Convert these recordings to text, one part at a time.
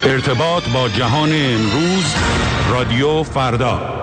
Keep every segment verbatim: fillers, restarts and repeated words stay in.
ارتباط با جهان امروز، رادیو فردا.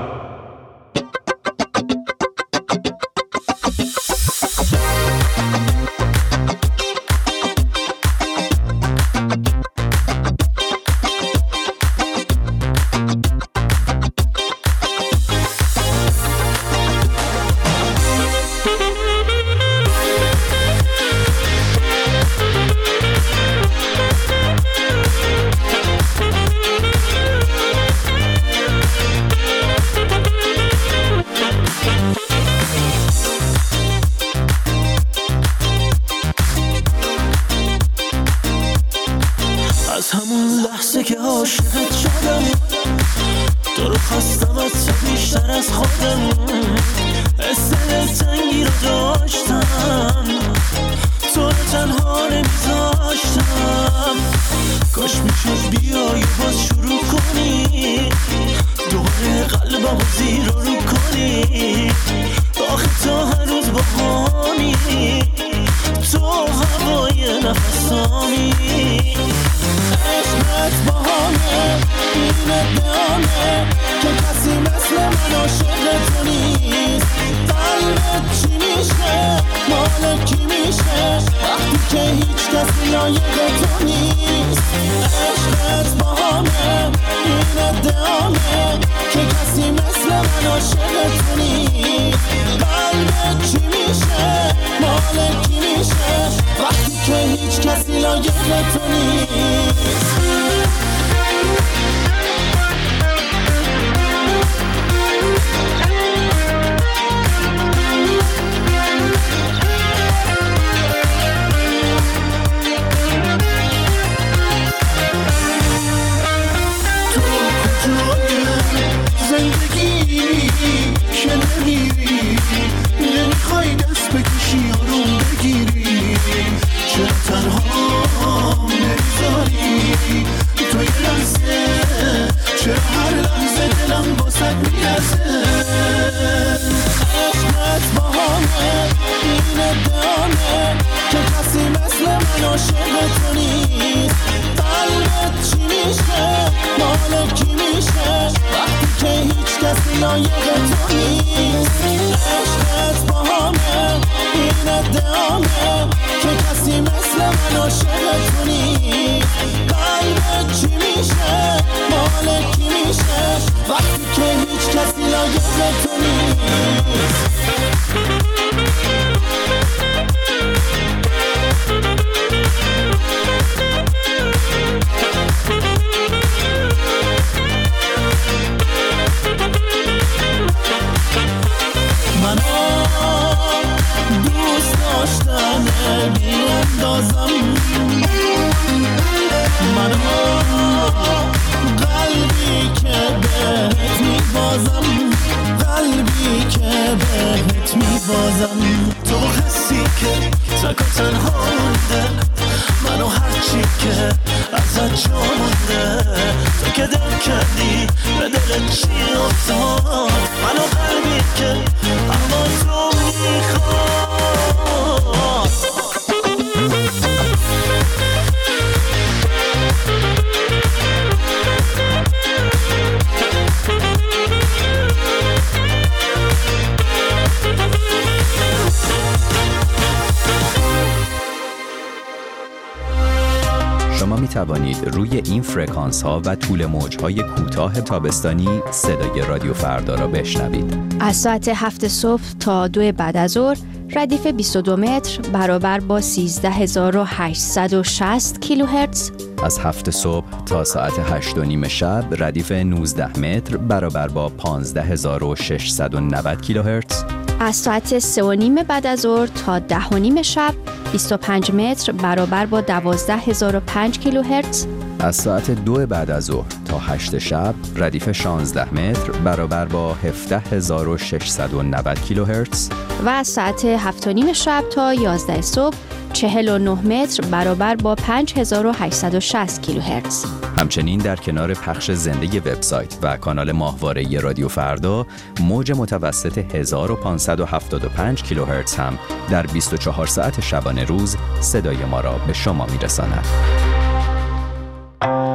شما می توانید روی این فرکانس ها و طول موج های کوتاه تابستانی صدای رادیو فردا را بشنوید. از ساعت هفت صبح تا دو بعد از ظهر ردیف بیست و دو متر برابر با سیزده هزار و هشتصد و شصت کیلوهرتز. از هفت صبح تا ساعت هشت و نیم شب ردیف نوزده متر برابر با پانزده هزار و ششصد و نود کیلوهرتز. از ساعت سه و نیم بعد از ظهر تا ده و نیم شب بیست و پنج متر برابر با دوازده هزار و پنج کیلوهرتز. از ساعت دو بعد از ظهر تا هشت شب ردیف شانزده متر برابر با هفده هزار و ششصد و نود کیلوهرتز. و از ساعت هفت و نیم شب تا یازده صبح چهل و نه متر برابر با پنج هزار و هشتصد و شصت کیلوهرتز. همچنین در کنار پخش زنده وبسایت و کانال ماهواره رادیو فردا، موج متوسط هزار و پانصد و هفتاد و پنج کیلوهرتز هم در بیست و چهار ساعت شبانه روز صدای ما را به شما میرساند.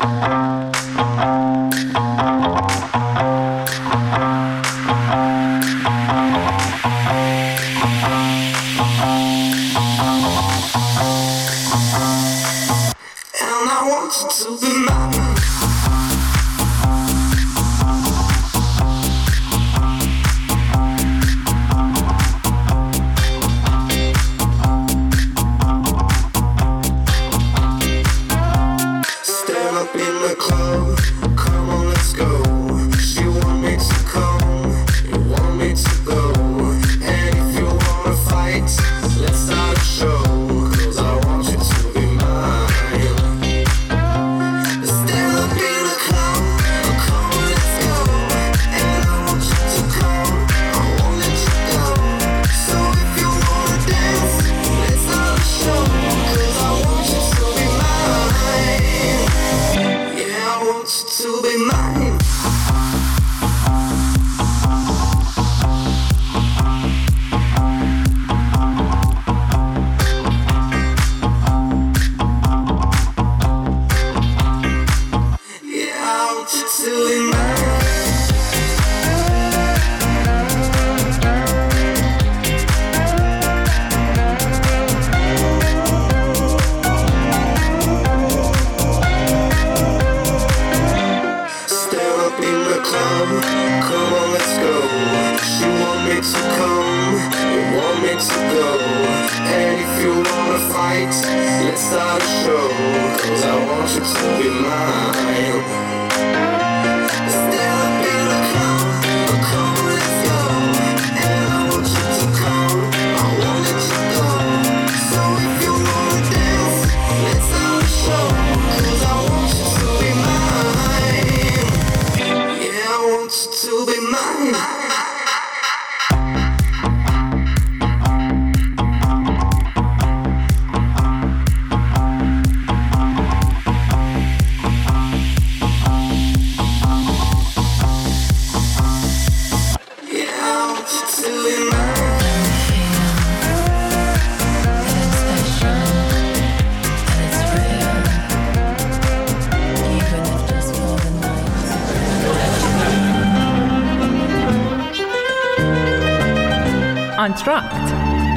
آنتراکت.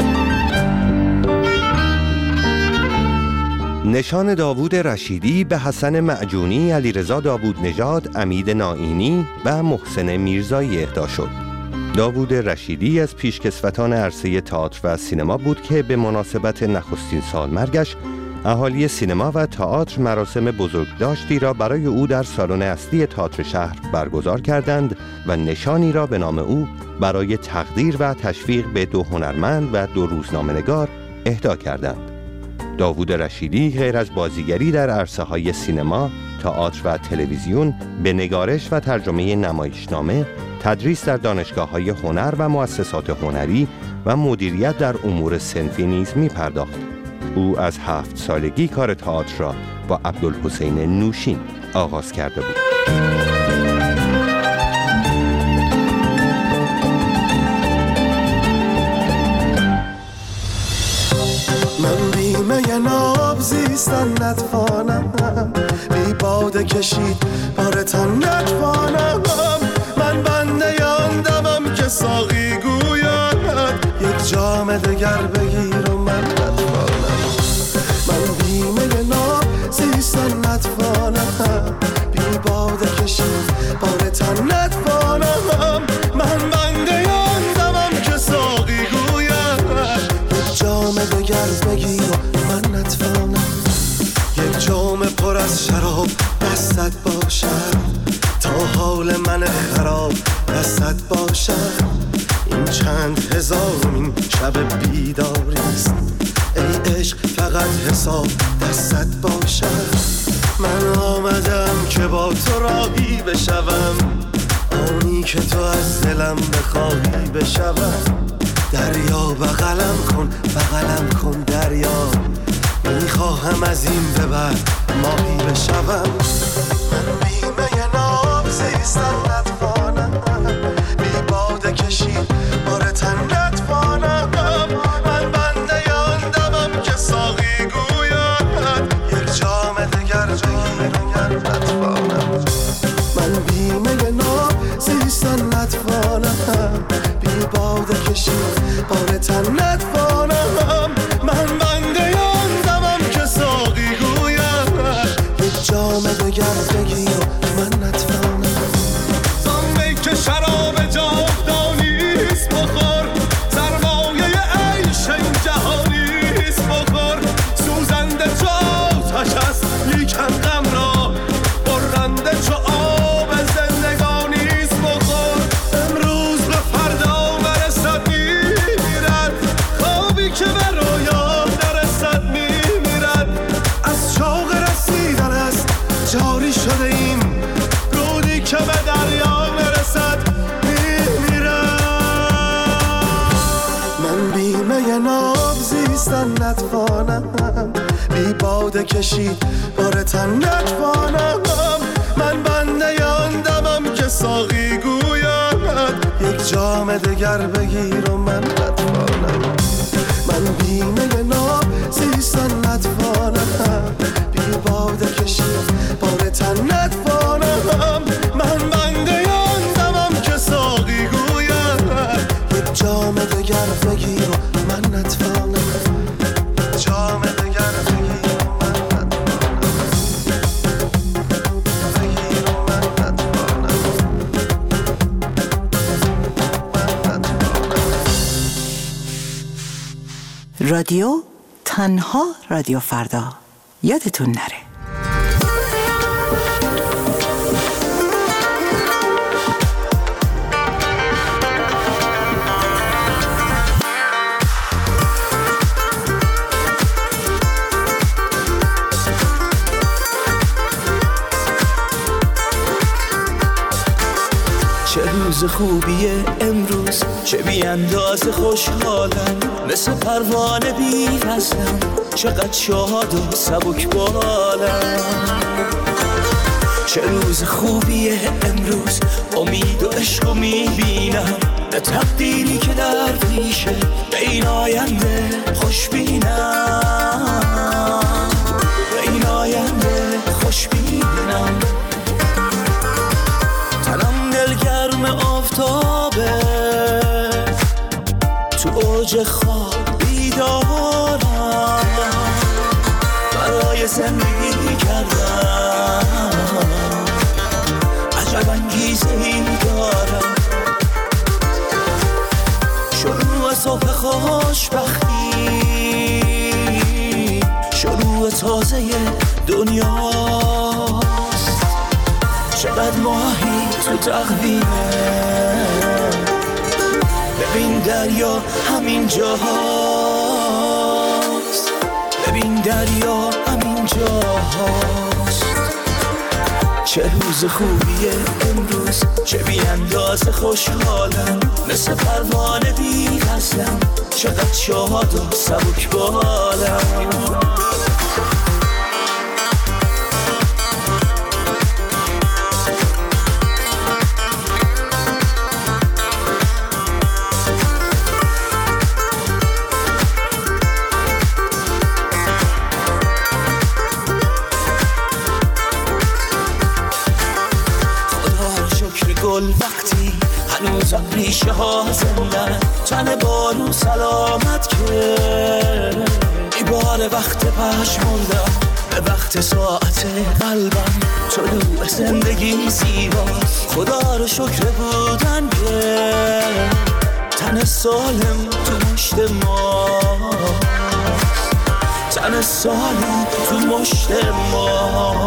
نشان داوود رشیدی به حسن معجونی، علیرضا داوود نژاد، امید نائینی و محسن میرزایی اهدا شد. داوود رشیدی از پیشکسوتان عرصه تئاتر و سینما بود که به مناسبت نخستین سالمرگش اهالی سینما و تئاتر مراسم بزرگداشتی را برای او در سالن اصلی تئاتر شهر برگزار کردند و نشانی را به نام او برای تقدیر و تشویق به دو هنرمند و دو روزنامه‌نگار اهدا کردند. داوود رشیدی غیر از بازیگری در عرصه‌های سینما، تئاتر و تلویزیون، به نگارش و ترجمه نمایشنامه، تدریس در دانشگاه‌های هنر و مؤسسات هنری و مدیریت در امور صنفی نیز می‌پرداخت. او از هفت سالگی کار تئاتر را با عبدالحسین نوشین آغاز کرده بود. من بیمه ناب زیستن نتوانم، بی باده کشید بارتان نتوانم. من بنده آن دمم که ساقی گوید یک جام دگر بگیر و من نتوانم. من بیمه ناب زیستن نتوانم، بی باده کشید بارتان نتوانم. من بنده آن دمم که ساقی گوید یک جام دگر بگیر و من نتوانم. یک جام پر از شراب دستت باشد تا حال من خراب دستت باشد. این چند هزارمین شب بیداریست، ای عشق فقط حساب دستت باشد. من آمدم که با تو راهی بشوم، آنی که تو از دلم بخواهی بشوم. دریا بغلم کن بغلم کن دریا، میخواهم از این به بعد ماهی بشوم. من بیمه ناب زیستن نتوانم، بی باده کشید بارتن نتوانم. من بنده آن دمم که ساقی گوید یک جام دگر بگیر نگر نتوانم من بیمه ناب زیستن نتوانم بی باده کشید بار تن نتوانم من بنده یاندمم که ساقی گویم یک جام دگر بگیر من نتوانم زنبه که شراب جاودانیست بخور سرمایه عیش این جهانیست بخور سوزنده چو آتش است لیکن غم را برنده چو آب زندگانیست بخور امروز به فردا نرسد میمیرد خوابی که به رویا نرسد میمیرد از شوق رسیدن است جاری شده این رودی که به دریا نرسد میمیرد من بیمه ناب زیستن نتوانم بی باده کشید بار تن نتوانم من بنده یاندمم که ساقی گوید یک جام دگر بگیر و من نتوانم من بیمه ناب زیستن نتوانم بی باده کشید بار تن نتوانم من بنده یاندمم که ساقی گوید یک جام دگر بگیر و من نتوانم جام دگر بگیر و من نتوانم بگیر و من نتوانم من نتوانم رادیو تنها رادیو فردا یادتون نره. چه روز خوبیه امروز چه بی اندازه خوشحالم مثل پروانه بی وزنم چقدر شاد و سبک بالم چه روز خوبیه امروز امید و عشق و میبینم به تقدیری که در پیشه به این آینده خوش بینم به این آینده خوش بینم تنم دلگرم آفتابه تو اوج خواب بیدارم برای زندگی کردم عجب انگیزه ای دارم شروع صبح خوشبختی شروع تازه دنیاست چقدر ماهی تو تقویمه ببین دریا همین جاهاست ببین دریا همین جاهاست چه روز خوبیه امروز چه بی اندازه خوشحالم مثل پروانه بی وزنم چقدر شاد و سبک بالم گل وقتی هنوز ریشه ها زندن تن بارو سلامت که ای بار وقت پشمردم به وقت ساعت قلبم طلوع زندگی زیباست خدا رو شکر بودن که تن سالم تو مشت ماست تن سالم تو مشت ماست